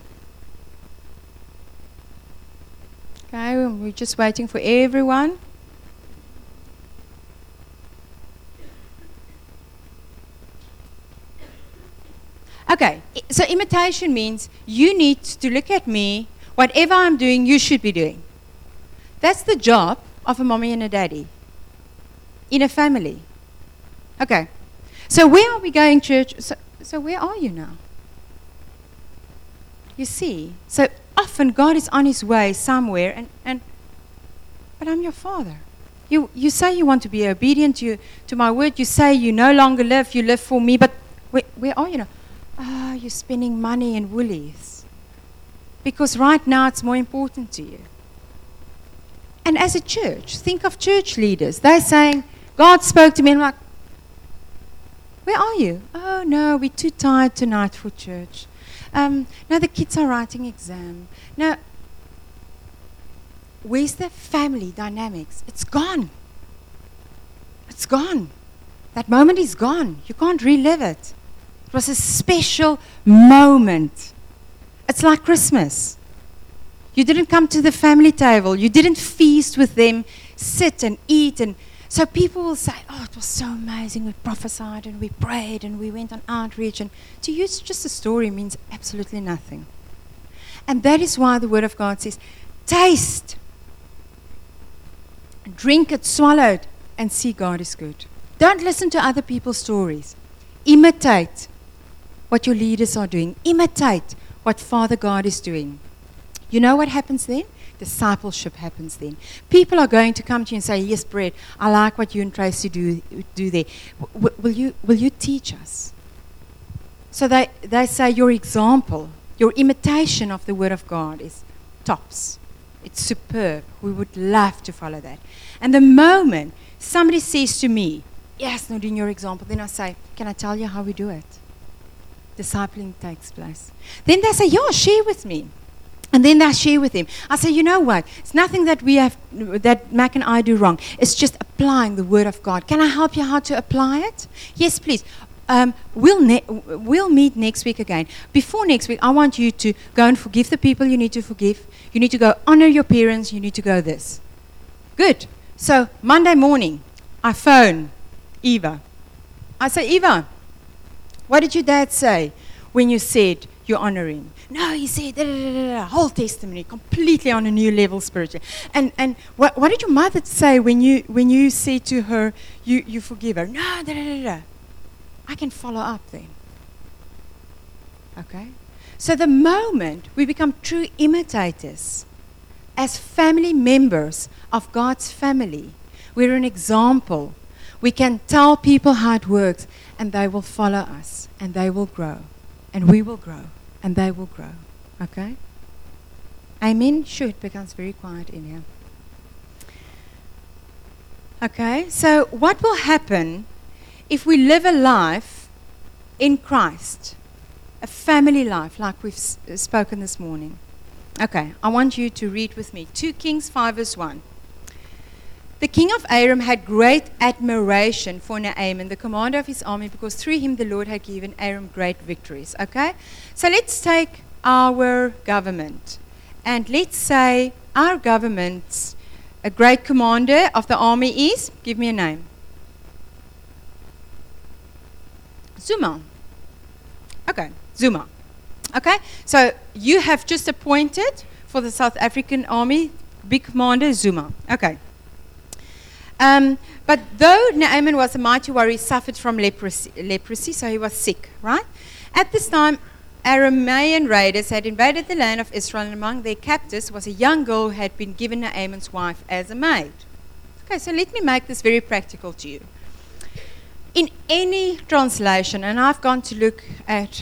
A: Okay, we're just waiting for everyone. Okay, so imitation means you need to look at me, whatever I'm doing, you should be doing. That's the job of a mommy and a daddy in a family. Okay, so where are we going, church? So, so where are you now? You see, so often God is on his way somewhere, and, and but I'm your father. You you say you want to be obedient to, to my word. You say you no longer live, you live for me, but where, where are you now? Ah, oh, you're spending money in Woolies. Because right now it's more important to you. And as a church, think of church leaders. They're saying, God spoke to me, and I'm like, where are you? Oh, no, we're too tired tonight for church. Um, no, the kids are writing exam. No, where's the family dynamics? It's gone. It's gone. That moment is gone. You can't relive it. It was a special moment. It's like Christmas. You didn't come to the family table. You didn't feast with them, sit and eat. And so people will say, oh, it was so amazing. We prophesied and we prayed and we went on outreach. And to you, it's just a story. It means absolutely nothing. And that is why the Word of God says, taste, drink it, swallow it, and see God is good. Don't listen to other people's stories. Imitate what your leaders are doing. Imitate what Father God is doing. You know what happens then? Discipleship happens then. People are going to come to you and say, yes, Brett, I like what you and Tracy do, do there. W- will you, will you teach us? So they, they say your example, your imitation of the Word of God is tops. It's superb. We would love to follow that. And the moment somebody says to me, yes, Nadine, your example, then I say, can I tell you how we do it? Discipling takes place. Then they say, yeah, share with me. And then they share with him. I say, you know what? It's nothing that we have, that Mac and I do wrong. It's just applying the Word of God. Can I help you how to apply it? Yes, please. Um, we'll ne- we'll meet next week again. Before next week, I want you to go and forgive the people you need to forgive. You need to go honor your parents. You need to go this. Good. So Monday morning, I phone Eva. I say, Eva, what did your dad say when you said you honor him? No, he said, da, da, da, da, whole testimony, completely on a new level spiritually. And and what what did your mother say when you when you said to her, you, you forgive her? No, da, da, da, da. I can follow up then. Okay? So the moment we become true imitators as family members of God's family, we're an example. We can tell people how it works, and they will follow us, and they will grow, and we will grow, and they will grow. Okay? Amen? Sure, it becomes very quiet in here. Okay, so what will happen if we live a life in Christ, a family life like we've s- spoken this morning? Okay, I want you to read with me. Second Kings five verse one. The king of Aram had great admiration for Naaman, the commander of his army, because through him the Lord had given Aram great victories. Okay? So let's take our government. And let's say our government's a great commander of the army is, give me a name. Zuma. Okay, Zuma. Okay, so you have just appointed for the South African army, big commander Zuma. Okay. Um, but though Naaman was a mighty warrior, he suffered from leprosy, leprosy, so he was sick, right? At this time, Aramean raiders had invaded the land of Israel, and among their captives was a young girl who had been given Naaman's wife as a maid. Okay, so let me make this very practical to you. In any translation, and I've gone to look at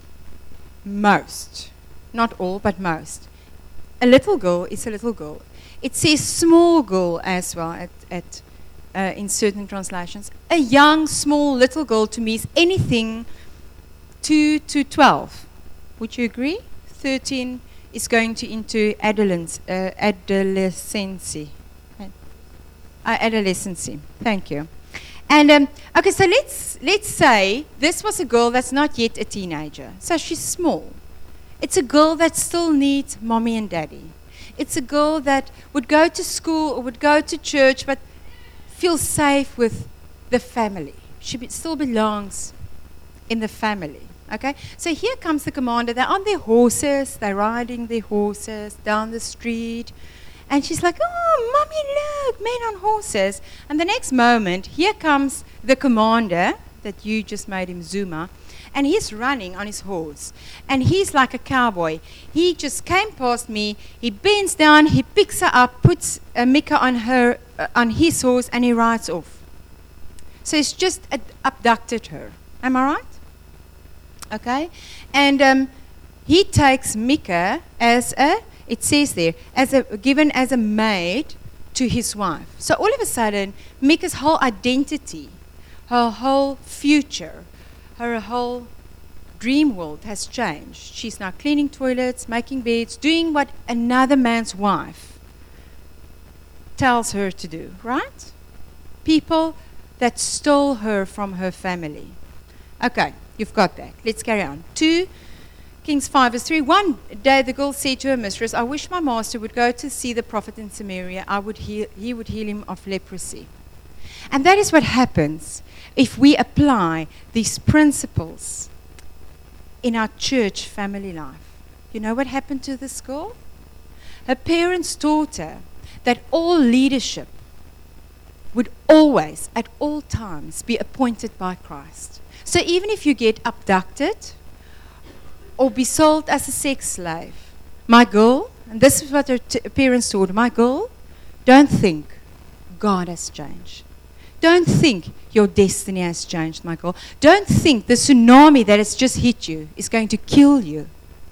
A: most, not all, but most, a little girl is a little girl. It says small girl as well at, at uh, in certain translations. A young, small, little girl to me is anything two to twelve. Would you agree? thirteen is going to into adolescence. Uh, adolescency. Uh, adolescency. Thank you. And um, okay, so let's let's say this was a girl that's not yet a teenager. So she's small. It's a girl that still needs mommy and daddy. It's a girl that would go to school or would go to church, but feels safe with the family. She be, still belongs in the family. Okay, so here comes the commander. They're on their horses. They're riding their horses down the street. And she's like, oh, mommy, look, men on horses. And the next moment, here comes the commander, that you just made him Zuma, and he's running on his horse. And he's like a cowboy. He just came past me. He bends down, he picks her up, puts uh, Mika on her, uh, on his horse, and he rides off. So he's just ad- abducted her. Am I right? Okay? And um, he takes Mika as a... It says there, as a, given as a maid to his wife. So all of a sudden, Mika's whole identity, her whole future, her whole dream world has changed. She's now cleaning toilets, making beds, doing what another man's wife tells her to do, right? People that stole her from her family. Okay, you've got that. Let's carry on. Two, Kings five verse three. One day the girl said to her mistress, I wish my master would go to see the prophet in Samaria. I would heal, he would heal him of leprosy. And that is what happens if we apply these principles in our church family life. You know what happened to this girl? Her parents taught her that all leadership would always, at all times, be appointed by Christ. So even if you get abducted or be sold as a sex slave, my girl, and this is what her t- parents taught her, my girl, don't think God has changed. Don't think your destiny has changed, my girl. Don't think the tsunami that has just hit you is going to kill you.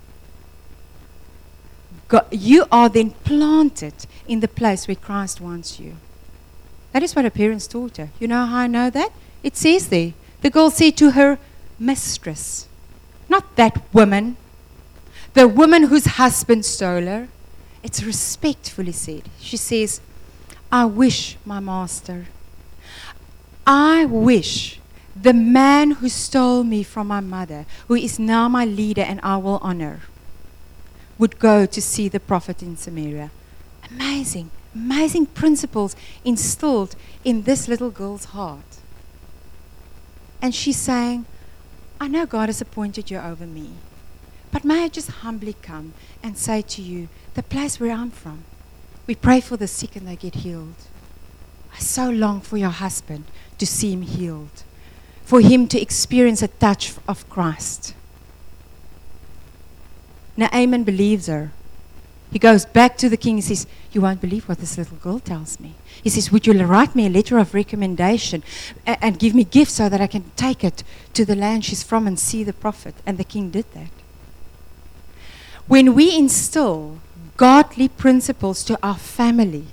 A: God, you are then planted in the place where Christ wants you. That is what her parents taught her. You know how I know that? It says there, the girl said to her mistress, not that woman, the woman whose husband stole her. It's respectfully said. She says, I wish, my master, I wish the man who stole me from my mother, who is now my leader and I will honor, would go to see the prophet in Samaria. Amazing, amazing principles instilled in this little girl's heart. And she's saying, I know God has appointed you over me, but may I just humbly come and say to you, the place where I'm from, we pray for the sick and they get healed. I so long for your husband to see him healed, for him to experience a touch of Christ. Naaman believes her. He goes back to the king and says, you won't believe what this little girl tells me. He says, would you write me a letter of recommendation a- and give me gifts so that I can take it to the land she's from and see the prophet? And the king did that. When we instill godly principles to our family,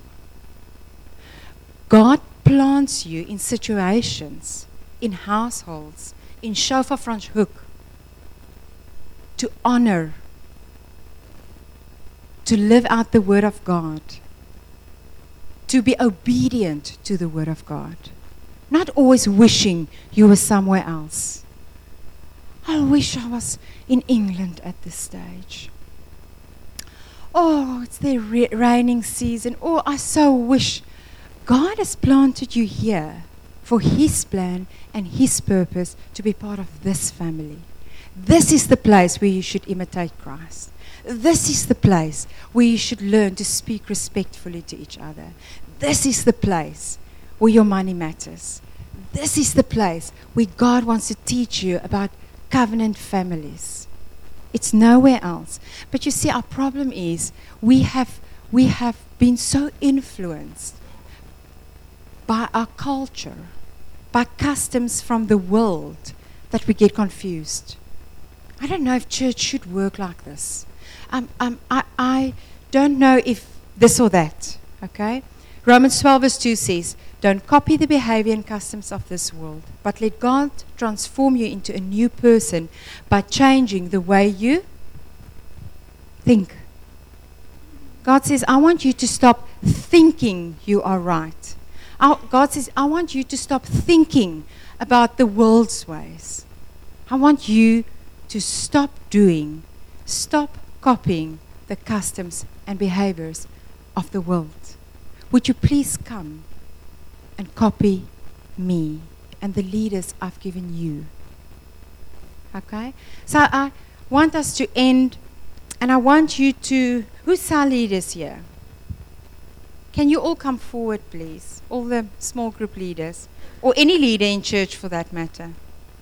A: God plants you in situations, in households, in Shofar Franschhoek, to honor, to live out the word of God. to be obedient to the Word of God. Not always wishing you were somewhere else. I wish I was in England at this stage. Oh, it's the ra- raining season. Oh, I so wish. God has planted you here for His plan and His purpose to be part of this family. This is the place where you should imitate Christ. This is the place where you should learn to speak respectfully to each other. This is the place where your money matters. This is the place where God wants to teach you about covenant families. It's nowhere else. But you see, our problem is we have we have been so influenced by our culture, by customs from the world, that we get confused. I don't know if church should work like this. Um, um, I, I don't know if this or that, okay? Romans twelve verse two says, don't copy the behavior and customs of this world, but let God transform you into a new person by changing the way you think. God says, I want you to stop thinking you are right. I, God says, I want you to stop thinking about the world's ways. I want you to stop doing, stop copying the customs and behaviors of the world. Would you please come and copy me and the leaders I've given you? Okay? So I want us to end, and I want you to, who's our leaders here? Can you all come forward, please? All the small group leaders, or any leader in church for that matter.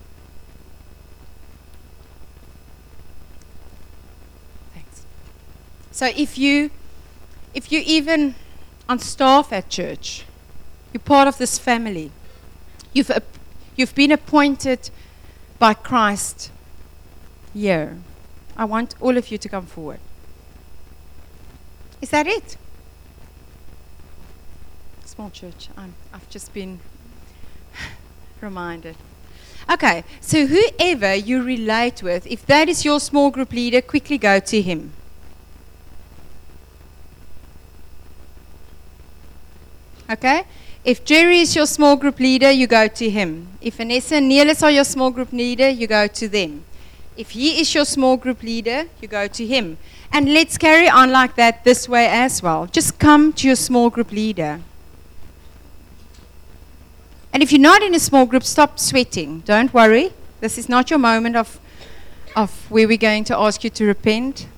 A: Thanks. So if you, if you even on staff at church, you're part of this family. You've uh, you've been appointed by Christ here. I want all of you to come forward. Is that it? Small church. I'm, I've just been reminded. Okay, so whoever you relate with, if that is your small group leader, quickly go to him. Okay? If Jerry is your small group leader, you go to him. If Vanessa and Neelis are your small group leader, you go to them. If he is your small group leader, you go to him. And let's carry on like that this way as well. Just come to your small group leader. And if you're not in a small group, stop sweating. Don't worry. This is not your moment of, of where we're going to ask you to repent.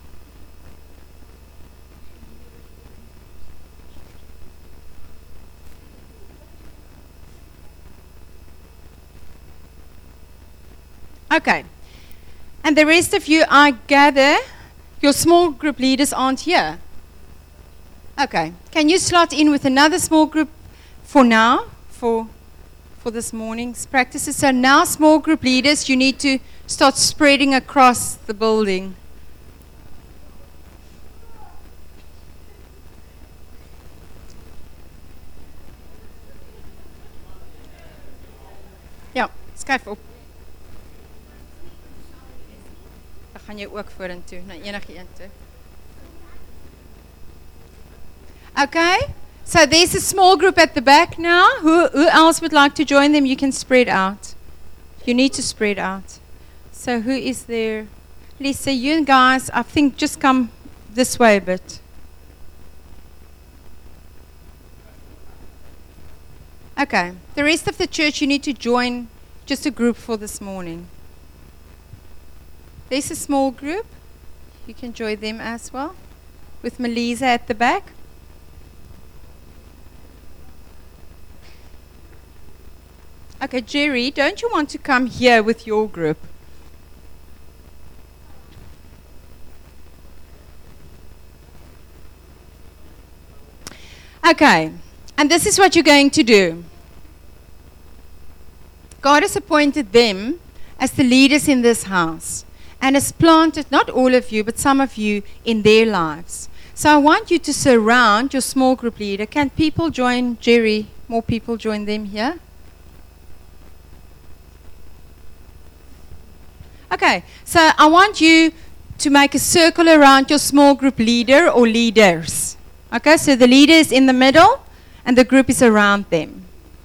A: Okay. And the rest of you, I gather, your small group leaders aren't here. Okay. Can you slot in with another small group for now, for, for this morning's practices? So now, small group leaders, you need to start spreading across the building. Ja, skuif op. Gaan jy ook vorentoe na enige een toe. Okay, so there's a small group at the back now. Who, who else would like to join them? You can spread out. You need to spread out. So who is there? Lisa, you guys, I think just come this way a bit. Okay, the rest of the church, you need to join just a group for this morning. There's a small group. You can join them as well. With Melissa at the back. Okay, Jerry, don't you want to come here with your group? Okay, and this is what you're going to do. God has appointed them as the leaders in this house, and has planted, not all of you, but some of you in their lives. So I want you to surround your small group leader. Can people join Jerry? More people join them here? Okay, so I want you to make a circle around your small group leader or leaders. Okay, so the leader is in the middle, and the group is around them.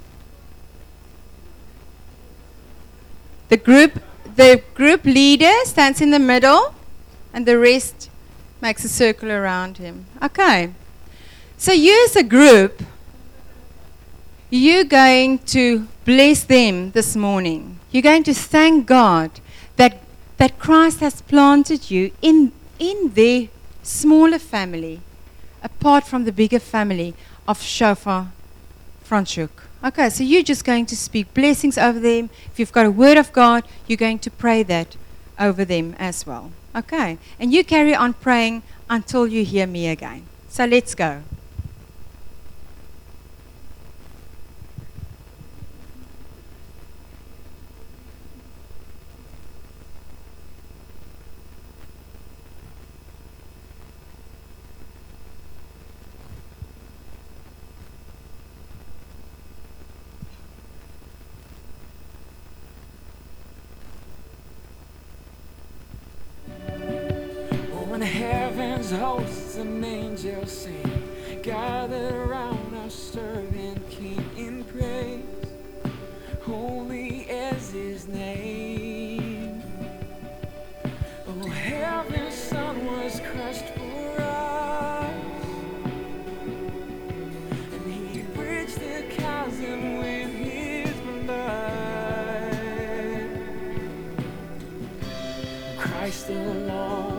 A: The group, the group leader stands in the middle, and the rest makes a circle around him. Okay. So you as a group, you're going to bless them this morning. You're going to thank God that that Christ has planted you in, in their smaller family, apart from the bigger family of Shofar Franschhoek. Okay, so you're just going to speak blessings over them. If you've got a word of God, you're going to pray that over them as well. Okay, and you carry on praying until you hear me again. So let's go.
C: Hosts and angels sing, gathered around our serving King in praise. Holy is his name. Oh, heaven's son was crushed for us, and he bridged the chasm with his blood. Christ alone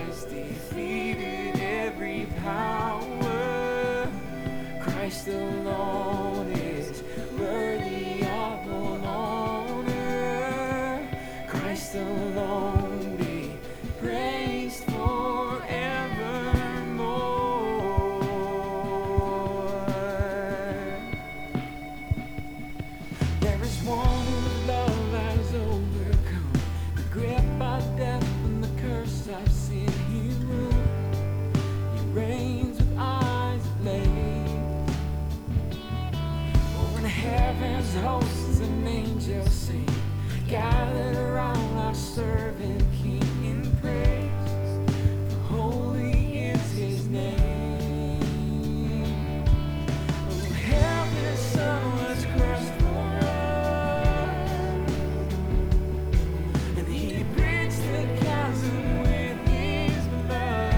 C: power. Christ alone is worthy of all honor. Christ alone be praised forevermore. There is one whose love has overcome the grip of death and the curse of sin. He rules, reigns with eyes ablaze. Oh, when heaven's hosts and angels sing, gathered around our servant King in praise. For holy is his name. Oh, heaven's son was crushed for us, and he bridged the chasm with his blood.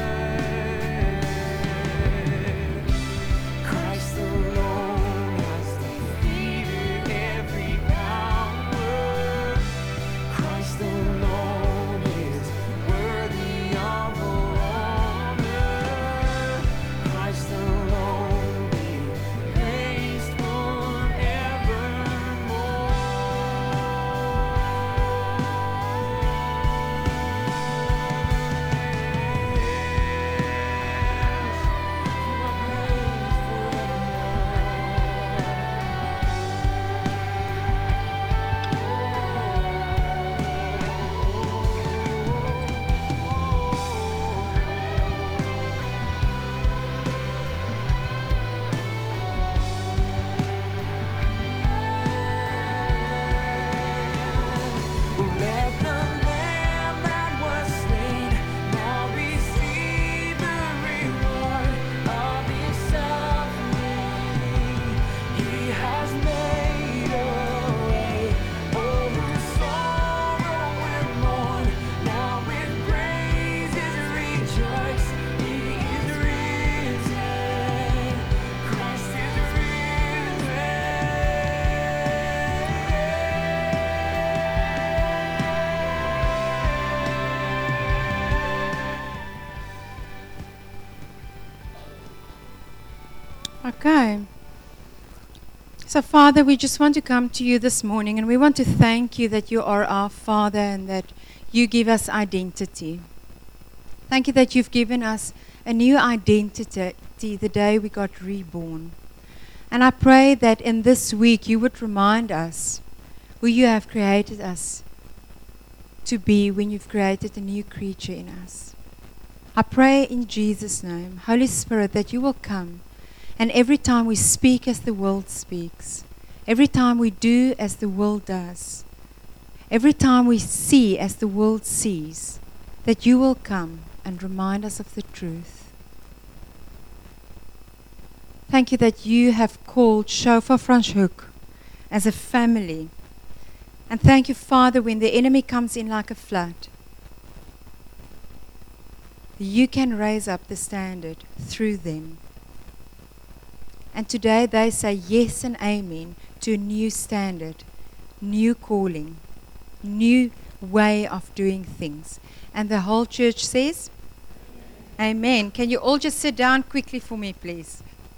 A: Okay. So, Father, we just want to come to you this morning, and we want to thank you that you are our Father and that you give us identity. Thank you that you've given us a new identity the day we got reborn. And I pray that in this week you would remind us who you have created us to be when you've created a new creature in us. I pray in Jesus' name, Holy Spirit, that you will come, and every time we speak as the world speaks, every time we do as the world does, every time we see as the world sees, that you will come and remind us of the truth. Thank you that you have called Shofar Franschhoek as a family. And thank you, Father, when the enemy comes in like a flood, you can raise up the standard through them. And today they say yes and amen to a new standard, new calling, new way of doing things. And the whole church says, amen. Can you all just sit down quickly for me, please?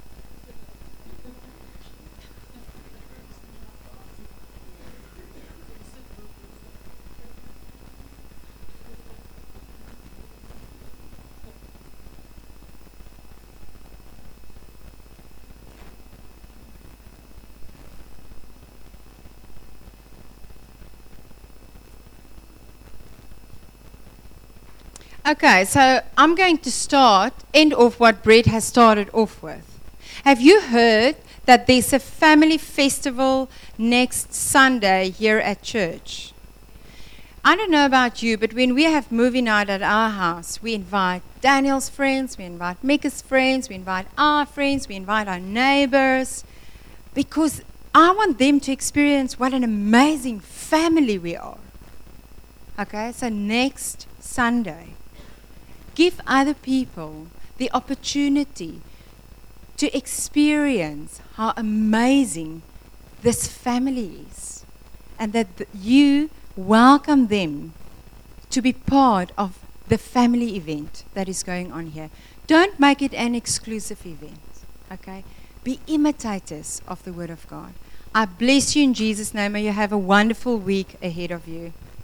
A: Okay, so I'm going to start, end off what Brett has started off with. Have you heard that there's a family festival next Sunday here at church? I don't know about you, but when we have movie night at our house, we invite Daniel's friends, we invite Mika's friends, we invite our friends, we invite our neighbors, because I want them to experience what an amazing family we are. Okay, so next Sunday, give other people the opportunity to experience how amazing this family is, and that th- you welcome them to be part of the family event that is going on here. Don't make it an exclusive event, okay? Be imitators of the Word of God. I bless you in Jesus' name. May you have a wonderful week ahead of you.